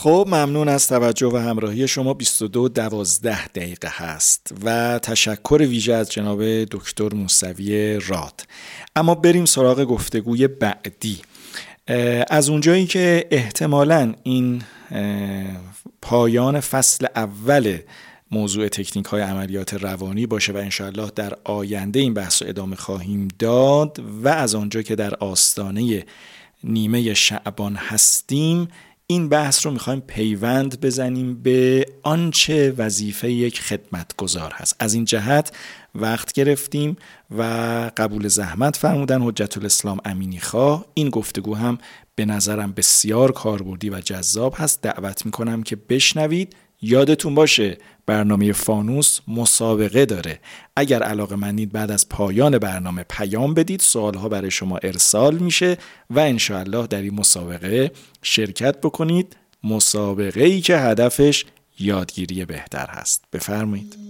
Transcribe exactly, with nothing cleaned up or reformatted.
خب ممنون از توجه و همراهی شما. بیست و دو دوازده دقیقه هست و تشکر ویژه از جناب دکتر موسوی راد. اما بریم سراغ گفتگوی بعدی. از اونجایی که احتمالاً این پایان فصل اول موضوع تکنیک های عملیات روانی باشه و انشاءالله در آینده این بحث رو ادامه خواهیم داد و از آنجا که در آستانه نیمه شعبان هستیم، این بحث رو میخوایم پیوند بزنیم به آنچه وظیفه یک خدمتگزار هست. از این جهت وقت گرفتیم و قبول زحمت فرمودن حجت الاسلام امینی خواه. این گفتگو هم به نظرم بسیار کاربردی و جذاب هست. دعوت میکنم که بشنوید. یادتون باشه برنامه فانوس مسابقه داره. اگر علاقه‌مندید بعد از پایان برنامه پیام بدید، سوالها برای شما ارسال میشه و انشاءالله در این مسابقه شرکت بکنید. مسابقه ای که هدفش یادگیری بهتر هست. بفرمایید.